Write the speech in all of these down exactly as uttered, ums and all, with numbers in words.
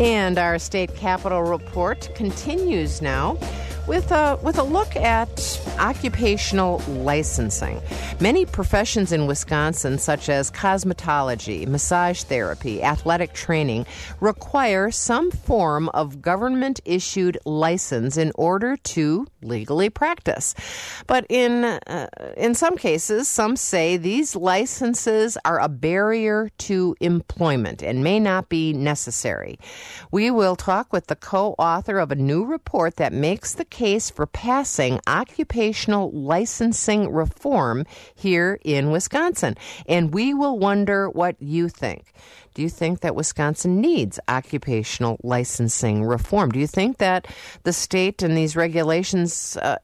And our state capitol report continues now with a, with a look at occupational licensing. Many professions in Wisconsin, such as cosmetology, massage therapy, athletic training, require some form of government-issued license in order to legally practice. But in uh, in some cases, some say these licenses are a barrier to employment and may not be necessary. We will talk with the co-author of a new report that makes the case for passing occupational licensing reform here in Wisconsin. And we will wonder what you think. Do you think that Wisconsin needs occupational licensing reform? Do you think that the state and these regulations, uh,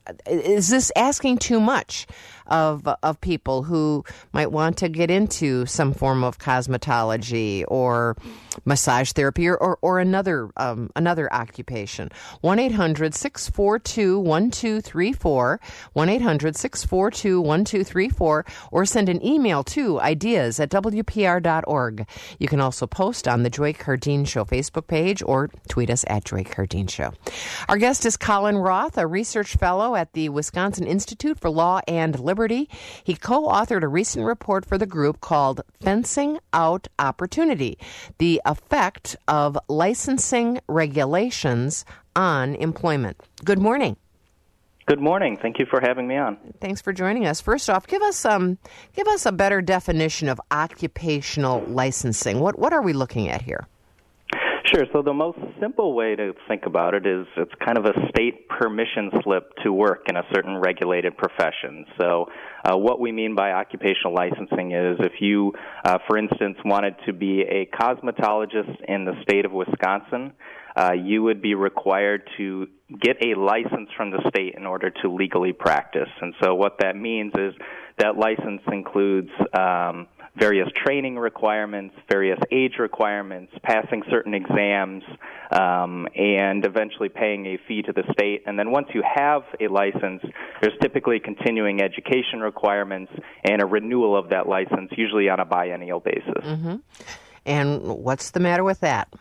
is this asking too much of of people who might want to get into some form of cosmetology or massage therapy or, or, or another um, another occupation? one eight hundred six four two one two three four, one eight hundred six four two one two three four, or send an email to ideas at w p r dot org. You can also post on the Joy Cardine Show Facebook page or tweet us at Joy Cardine Show. Our guest is Colin Roth, a research fellow at the Wisconsin Institute for Law and Liberty. He co-authored a recent report for the group called Fencing Out Opportunity: The Effect of Licensing Regulations on Employment. Good morning. Good morning. Thank you for having me on. Thanks for joining us. First off, give us um, give us a better definition of occupational licensing. What what are we looking at here? Sure. So the most simple way to think about it is it's kind of a state permission slip to work in a certain regulated profession. So uh, what we mean by occupational licensing is if you, uh, for instance, wanted to be a cosmetologist in the state of Wisconsin, uh, you would be required to get a license from the state in order to legally practice. And so what that means is that license includes um, various training requirements, various age requirements, passing certain exams, um, and eventually paying a fee to the state. And then once you have a license, there's typically continuing education requirements and a renewal of that license, usually on a biennial basis. Mm-hmm. And what's the matter with that?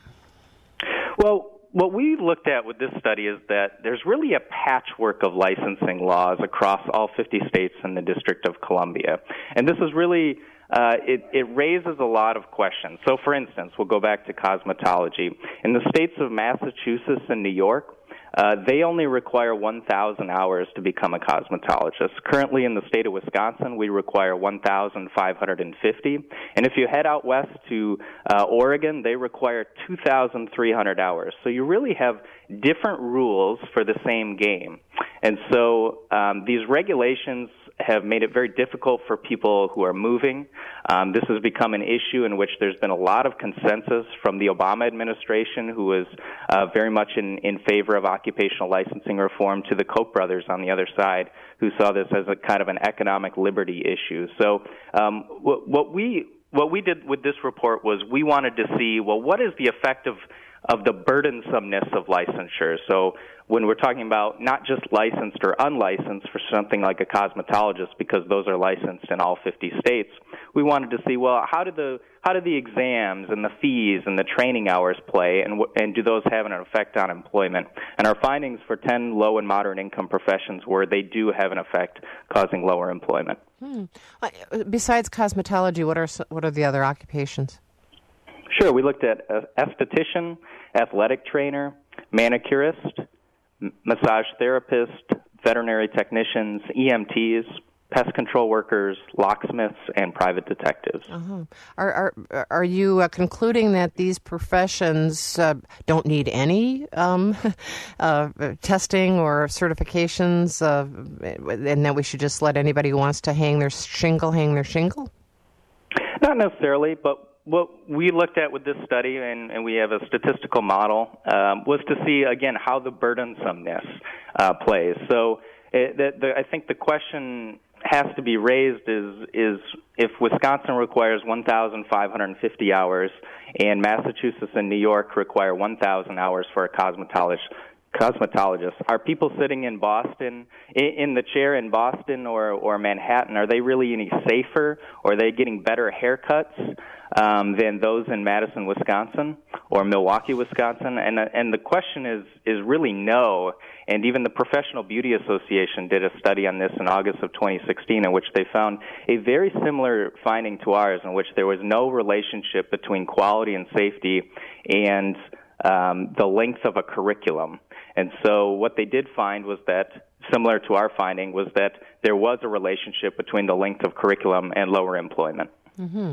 Well, what we looked at with this study is that there's really a patchwork of licensing laws across all fifty states and the District of Columbia. And this is really Uh, it, it raises a lot of questions. So, for instance, we'll go back to cosmetology. In the states of Massachusetts and New York, uh, they only require one thousand hours to become a cosmetologist. Currently, in the state of Wisconsin, we require one thousand five hundred fifty. And if you head out west to uh, Oregon, they require two thousand three hundred hours. So you really have different rules for the same game. And so um, these regulations have made it very difficult for people who are moving. Um, this has become an issue in which there's been a lot of consensus from the Obama administration, who was uh, very much in, in favor of occupational licensing reform, to the Koch brothers on the other side, who saw this as a kind of an economic liberty issue. So um, what, what we what we did with this report was we wanted to see, well, what is the effect of of the burdensomeness of licensure. So when we're talking about not just licensed or unlicensed for something like a cosmetologist, because those are licensed in all fifty states, we wanted to see, well, how did the how did the exams and the fees and the training hours play, and and do those have an effect on employment? And our findings for ten low and moderate income professions were they do have an effect, causing lower employment. Hmm. Besides cosmetology, what are what are the other occupations? Sure. We looked at esthetician, athletic trainer, manicurist, massage therapist, veterinary technicians, E M Ts, pest control workers, locksmiths, and private detectives. Uh-huh. Are are are you uh, concluding that these professions uh, don't need any um, uh, testing or certifications, uh, and that we should just let anybody who wants to hang their shingle hang their shingle? Not necessarily, but what we looked at with this study, and, and we have a statistical model, um, was to see, again, how the burdensomeness uh, plays. So it, the, the, I think the question has to be raised is, is if Wisconsin requires one thousand five hundred fifty hours and Massachusetts and New York require one thousand hours for a cosmetologist, cosmetologists. Are people sitting in Boston, in, in the chair in Boston or, or Manhattan, are they really any safer, or are they getting better haircuts um, than those in Madison, Wisconsin, or Milwaukee, Wisconsin? And and the question is is really no. And even the Professional Beauty Association did a study on this in August of twenty sixteen, in which they found a very similar finding to ours, in which there was no relationship between quality and safety and um, the length of a curriculum. And so what they did find was that, similar to our finding, was that there was a relationship between the length of curriculum and lower employment. Mm-hmm.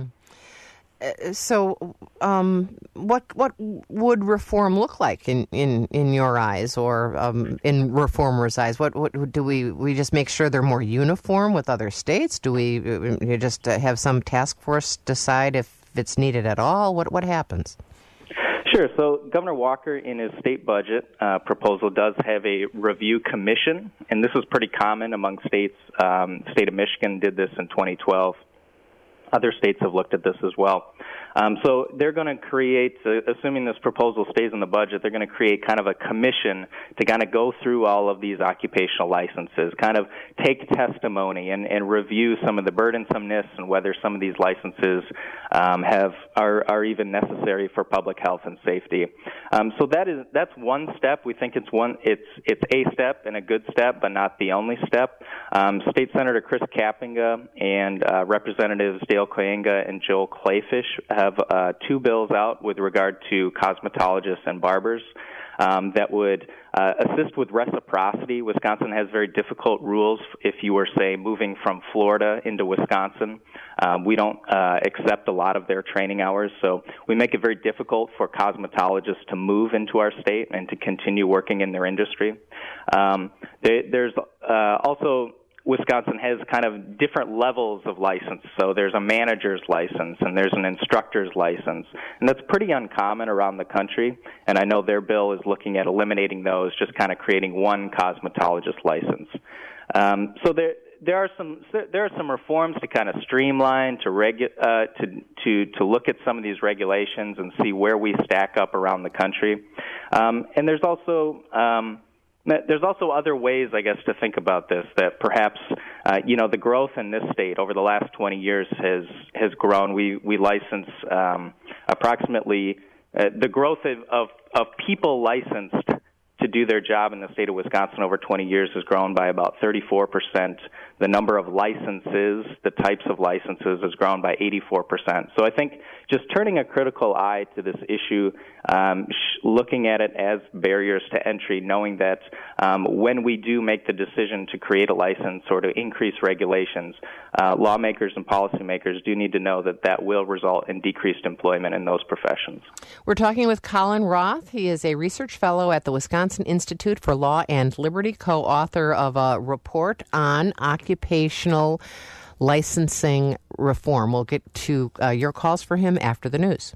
Uh, so um, what what would reform look like in, in, in your eyes, or um, in reformers' eyes? What what do we we just make sure they're more uniform with other states? Do we you just uh, have some task force decide if it's needed at all? What what happens? Sure. So Governor Walker, in his state budget uh, proposal, does have a review commission, and this is pretty common among states. Um, the state of Michigan did this in twenty twelve. Other states have looked at this as well. Um, so they're going to create, uh, assuming this proposal stays in the budget, they're going to create kind of a commission to kind of go through all of these occupational licenses, kind of take testimony and, and review some of the burdensomeness and whether some of these licenses um, have are, are even necessary for public health and safety. Um, so that is that's one step. We think it's one it's it's a step and a good step, but not the only step. Um, State Senator Chris Kapenga and uh, Representatives Dale Koyenga and Joel Clayfish have uh, two bills out with regard to cosmetologists and barbers um, that would uh, assist with reciprocity. Wisconsin has very difficult rules if you were, say, moving from Florida into Wisconsin. Um, we don't uh, accept a lot of their training hours, so we make it very difficult for cosmetologists to move into our state and to continue working in their industry. Um, they, there's uh, also Wisconsin has kind of different levels of license. So there's a manager's license and there's an instructor's license. And that's pretty uncommon around the country. And I know their bill is looking at eliminating those, just kind of creating one cosmetologist license. Um, so there there are some there are some reforms to kind of streamline, to regu- uh, to to to look at some of these regulations and see where we stack up around the country. Um, and there's also um, There's also other ways, I guess, to think about this, that perhaps, uh, you know, the growth in this state over the last twenty years has has grown. We we license um, approximately, uh, the growth of, of, of people licensed to do their job in the state of Wisconsin over twenty years has grown by about thirty-four percent. The number of licenses, the types of licenses, has grown by eighty-four percent. So I think just turning a critical eye to this issue, um, sh- looking at it as barriers to entry, knowing that um, when we do make the decision to create a license or to increase regulations, uh, lawmakers and policymakers do need to know that that will result in decreased employment in those professions. We're talking with Colin Roth. He is a research fellow at the Wisconsin Institute for Law and Liberty, co-author of a report on occupational licensing reform. We'll get to uh, your calls for him after the news.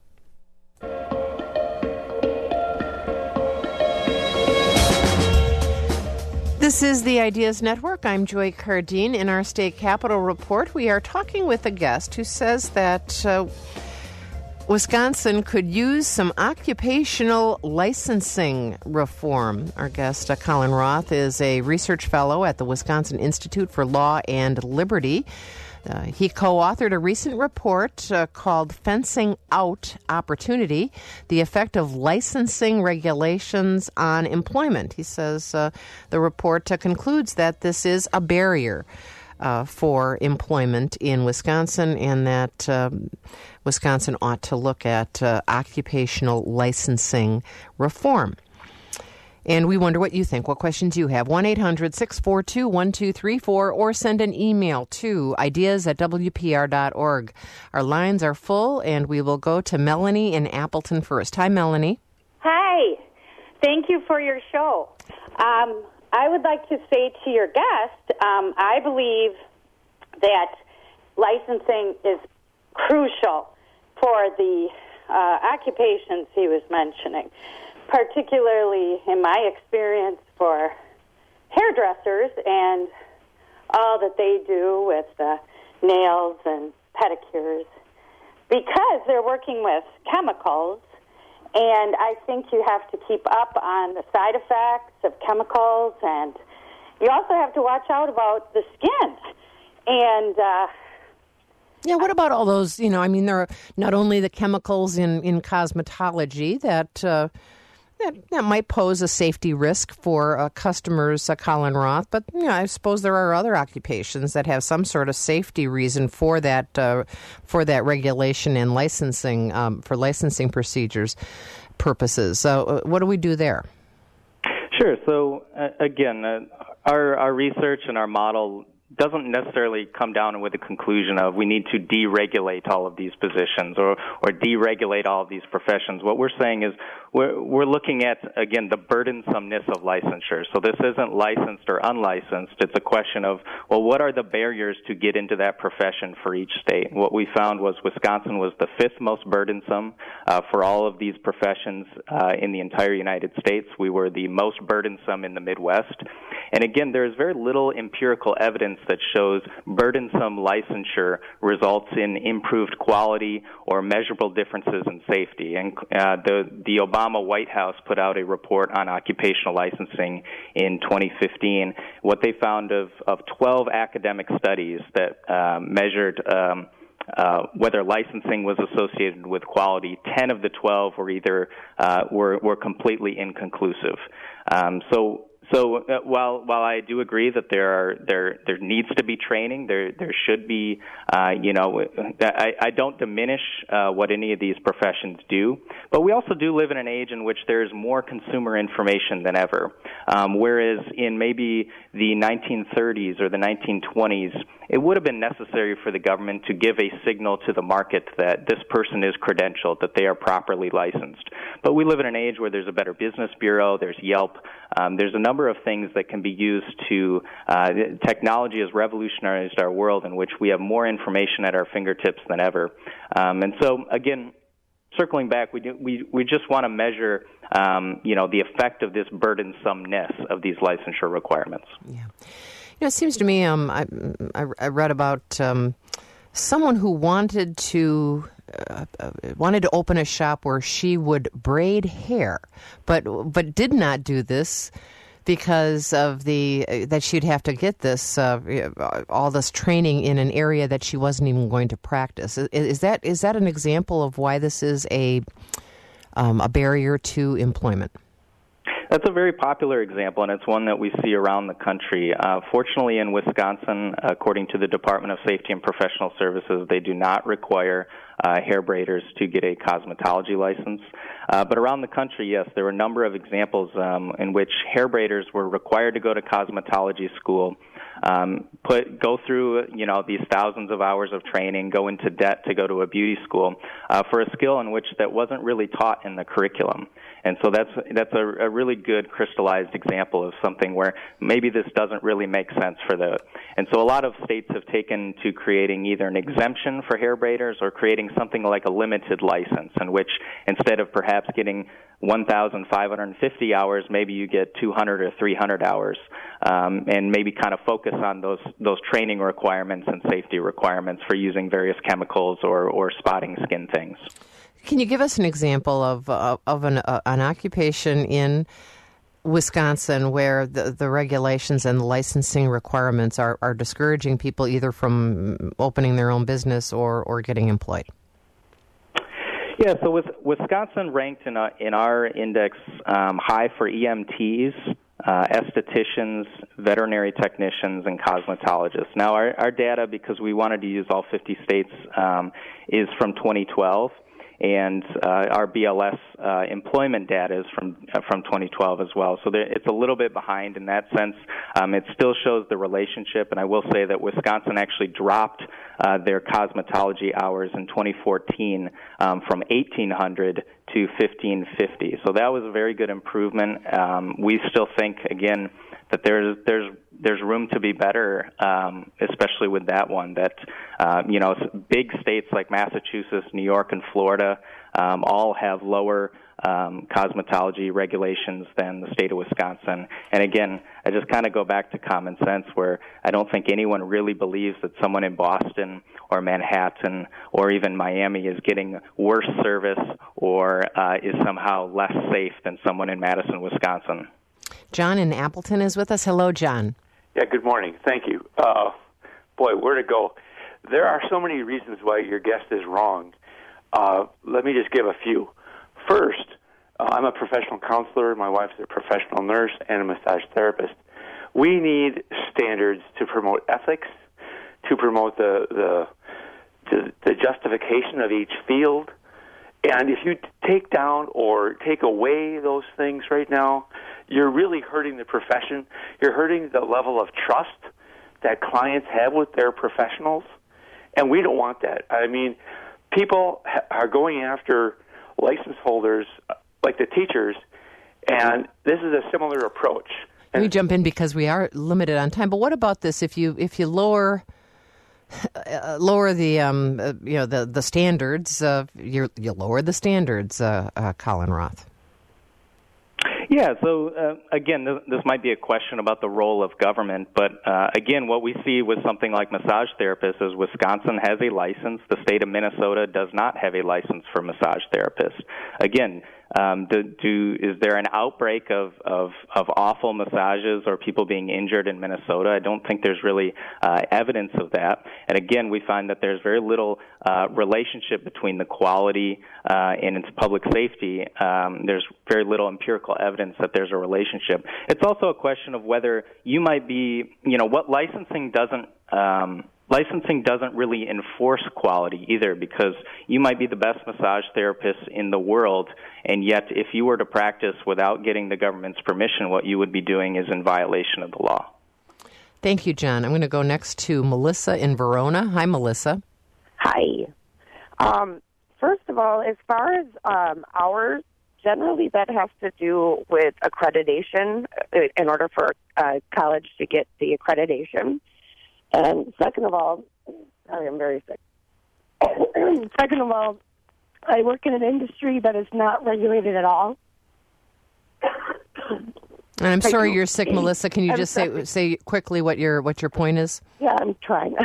This is the Ideas Network. I'm Joy Cardine. In our State Capitol Report, we are talking with a guest who says that uh, Wisconsin could use some occupational licensing reform. Our guest, uh, Colin Roth, is a research fellow at the Wisconsin Institute for Law and Liberty. Uh, he co-authored a recent report uh, called Fencing Out Opportunity, the effect of licensing regulations on employment. He says uh, the report uh, concludes that this is a barrier uh, for employment in Wisconsin, and that um, Wisconsin ought to look at uh, occupational licensing reform. And we wonder what you think, what questions you have. one eight hundred six four two one two three four or send an email to ideas at w p r dot org. Our lines are full, and we will go to Melanie in Appleton first. Hi, Melanie. Hi. Thank you for your show. Um, I would like to say to your guest, um, I believe that licensing is crucial for the uh, occupations he was mentioning, particularly in my experience for hairdressers and all that they do with uh, nails and pedicures, because they're working with chemicals And I think you have to keep up on the side effects of chemicals, and you also have to watch out about the skin. And uh, yeah, what about all those, you know, I mean, there are not only the chemicals in, in cosmetology that, uh, that that might pose a safety risk for uh, customers, uh, Colin Roth, but, you know, I suppose there are other occupations that have some sort of safety reason for that, uh, for that regulation and licensing, um, for licensing procedures purposes. So uh, what do we do there? Sure. So, uh, again, uh, our, our research and our model doesn't necessarily come down with the conclusion of we need to deregulate all of these positions or, or deregulate all of these professions. What we're saying is we're, we're looking at, again, the burdensomeness of licensure. So this isn't licensed or unlicensed. It's a question of, well, what are the barriers to get into that profession for each state? What we found was Wisconsin was the fifth most burdensome uh, for all of these professions uh, in the entire United States. We were the most burdensome in the Midwest. And again, there is very little empirical evidence that shows burdensome licensure results in improved quality or measurable differences in safety. And uh, the, the Obama White House put out a report on occupational licensing in twenty fifteen. What they found of, of twelve academic studies that uh, measured um, uh, whether licensing was associated with quality, ten of the twelve were either uh, were, were completely inconclusive. Um, so So uh, while while I do agree that there are there there needs to be training, there there should be uh, you know I, I don't diminish uh, what any of these professions do, but we also do live in an age in which there is more consumer information than ever. Um, whereas in maybe the nineteen thirties or the nineteen twenties, it would have been necessary for the government to give a signal to the market that this person is credentialed, that they are properly licensed. But we live in an age where there's a Better Business Bureau, there's Yelp, um, there's a number of things that can be used to, uh, technology has revolutionized our world in which we have more information at our fingertips than ever. Um, and so, again, circling back, we do, we we just want to measure, um, you know, the effect of this burdensomeness of these licensure requirements. Yeah, you know, it seems to me, um, I I, I read about um, someone who wanted to. Uh, wanted to open a shop where she would braid hair, but but did not do this because of the uh, that she'd have to get this uh, all this training in an area that she wasn't even going to practice. Is, is that is that an example of why this is a um, a barrier to employment? That's a very popular example, and it's one that we see around the country. Uh, fortunately, in Wisconsin, according to the Department of Safety and Professional Services, they do not require uh, hair braiders to get a cosmetology license. Uh, but around the country, yes, there were a number of examples um, in which hair braiders were required to go to cosmetology school, um, put go through you know these thousands of hours of training, go into debt to go to a beauty school uh, for a skill in which that wasn't really taught in the curriculum. And so that's that's a, a really good crystallized example of something where maybe this doesn't really make sense for the. And so a lot of states have taken to creating either an exemption for hair braiders or creating something like a limited license, in which instead of perhaps getting one thousand five hundred fifty hours, maybe you get two hundred or three hundred hours, um, and maybe kind of focus on those those training requirements and safety requirements for using various chemicals or, or spotting skin things. Can you give us an example of uh, of an uh, an occupation in Wisconsin where the, the regulations and the licensing requirements are, are discouraging people either from opening their own business or, or getting employed? Yeah, so with Wisconsin ranked in, a, in our index um, high for E M Ts, uh, estheticians, veterinary technicians, and cosmetologists. Now, our, our data, because we wanted to use all fifty states, um, is from twenty twelve. And uh, our B L S uh, employment data is from uh, from twenty twelve as well. So there, it's a little bit behind in that sense. Um, it still shows the relationship, and I will say that Wisconsin actually dropped uh, their cosmetology hours in twenty fourteen um, from eighteen hundred to fifteen fifty. So that was a very good improvement. Um, we still think, again, that there's there's there's room to be better, um, especially with that one. That uh, you know, big states like Massachusetts, New York, and Florida um, all have lower um, cosmetology regulations than the state of Wisconsin. And again, I just kind of go back to common sense, where I don't think anyone really believes that someone in Boston or Manhattan or even Miami is getting worse service or uh, is somehow less safe than someone in Madison, Wisconsin. John in Appleton is with us. Hello, John. Yeah, good morning. Thank you. Uh, boy, where to go? There are so many reasons why your guest is wrong. Uh, let me just give a few. First, uh, I'm a professional counselor. My wife's a professional nurse and a massage therapist. We need standards to promote ethics, to promote the the, the, the justification of each field. And if you take down or take away those things right now, you're really hurting the profession. You're hurting the level of trust that clients have with their professionals, and we don't want that. I mean, people ha- are going after license holders like the teachers, and this is a similar approach. Let me jump in because we are limited on time. But what about this? If you if you lower uh, lower the um uh, you know the the standards, uh, you you lower the standards, uh, uh, Colin Roth. Yeah, so uh, again, this, this might be a question about the role of government, but uh, again, what we see with something like massage therapists is Wisconsin has a license. The state of Minnesota does not have a license for massage therapists. Again, um, do, do, is there an outbreak of, of, of awful massages or people being injured in Minnesota? I don't think there's really uh, evidence of that. And again, we find that there's very little uh, relationship between the quality uh, and its public safety. Um, there's very little empirical evidence that there's a relationship. It's also a question of whether you might be, you know, what licensing doesn't um, licensing doesn't really enforce quality either, because you might be the best massage therapist in the world, and yet if you were to practice without getting the government's permission, what you would be doing is in violation of the law. Thank you, John. I'm going to go next to Melissa in Verona. Hi, Melissa. Hi. Um, first of all, as far as um, hours, generally that has to do with accreditation in order for uh, college to get the accreditation. And second of all, sorry, I'm very sick. Second of all, I work in an industry that is not regulated at all. And I'm sorry you're sick, Melissa. Can you I'm just sorry. say say quickly what your what your point is? Yeah, I'm trying.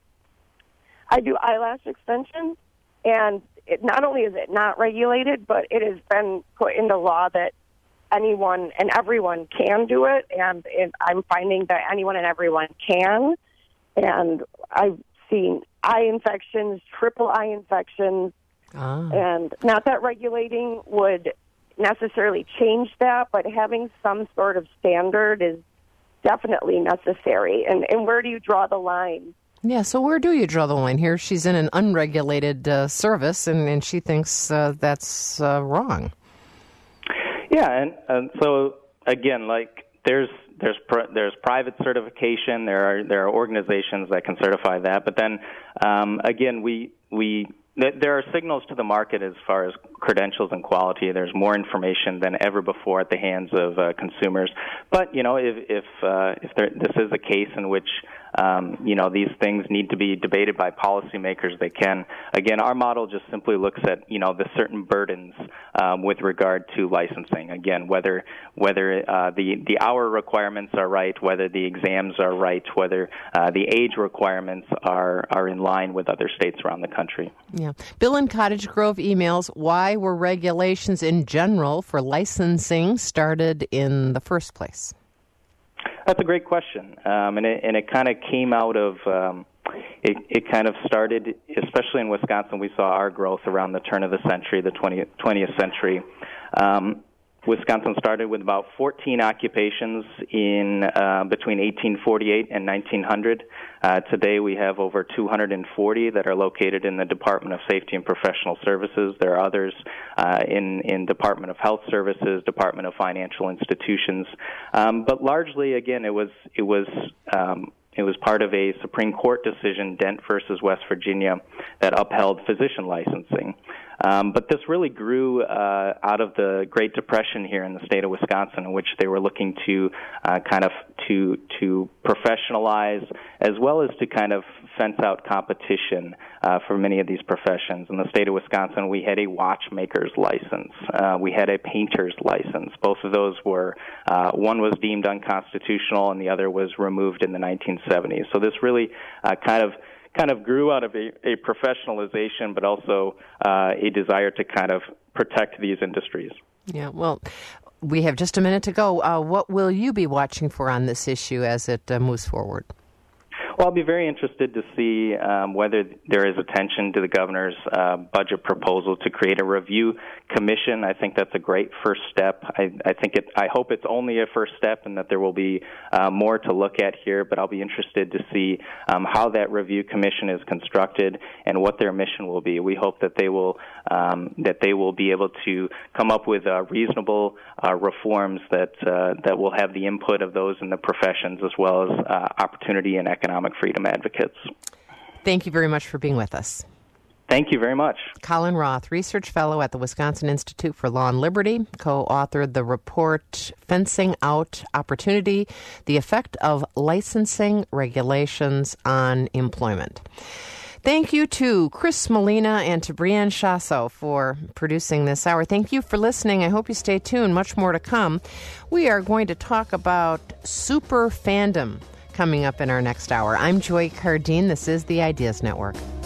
I do eyelash extensions, and it, not only is it not regulated, but it has been put into law that anyone and everyone can do it, and it, I'm finding that anyone and everyone can. And I've seen eye infections, triple eye infections, Ah. and not that regulating would necessarily change that, but having some sort of standard is definitely necessary. And, and where do you draw the line? Yeah, so where do you draw the line here? She's in an unregulated uh, service, and, and she thinks uh, that's uh, wrong. Yeah, and, and so, again, like, there's there's pr- there's private certification. There are there are organizations that can certify that. But then, um, again, we we th- there are signals to the market as far as credentials and quality. There's more information than ever before at the hands of uh, consumers. But you know, if if uh, if there, this is a case in which um, you know these things need to be debated by policymakers, they can. Again, our model just simply looks at you know the certain burdens um, with regard to licensing. Again, whether whether uh, the the hour requirements are right, whether the exams are right, whether uh, the age requirements are are in line with other states around the country. Yeah. Bill in Cottage Grove emails, why were regulations in general for licensing started in the first place? That's a great question, um, and it, and it kind of came out of um, it, it kind of started, especially in Wisconsin. We saw our growth around the turn of the century, the twentieth, twentieth century. Um, Wisconsin started with about fourteen occupations in uh, between eighteen forty-eight and nineteen hundred. Uh, today we have over two hundred forty that are located in the Department of Safety and Professional Services. There are others uh, in, in Department of Health Services, Department of Financial Institutions. Um, but largely, again, it was it was um, It was part of a Supreme Court decision, Dent versus West Virginia, that upheld physician licensing. Um, but this really grew uh, out of the Great Depression here in the state of Wisconsin, in which they were looking to uh, kind of to to professionalize as well as to kind of fence out competition uh, for many of these professions. In the state of Wisconsin, we had a watchmaker's license. Uh, we had a painter's license. Both of those were, uh, one was deemed unconstitutional and the other was removed in the nineteen seventies. So this really uh, kind of kind of grew out of a, a professionalization, but also uh, a desire to kind of protect these industries. Yeah, well, we have just a minute to go. Uh, what will you be watching for on this issue as it uh, moves forward? Well, I'll be very interested to see um, whether there is attention to the governor's uh, budget proposal to create a review commission. I think that's a great first step. I, I think it. I hope it's only a first step, and that there will be uh, more to look at here. But I'll be interested to see um, how that review commission is constructed and what their mission will be. We hope that they will um, that they will be able to come up with uh, reasonable uh, reforms that uh, that will have the input of those in the professions as well as uh, opportunity and economic freedom advocates. Thank you very much for being with us. Thank you very much. Colin Roth, Research Fellow at the Wisconsin Institute for Law and Liberty, co-authored the report Fencing Out Opportunity, the Effect of Licensing Regulations on Employment. Thank you to Chris Molina and to Brianne Chasso for producing this hour. Thank you for listening. I hope you stay tuned. Much more to come. We are going to talk about super fandom coming up in our next hour. I'm Joy Cardine. This is the Ideas Network.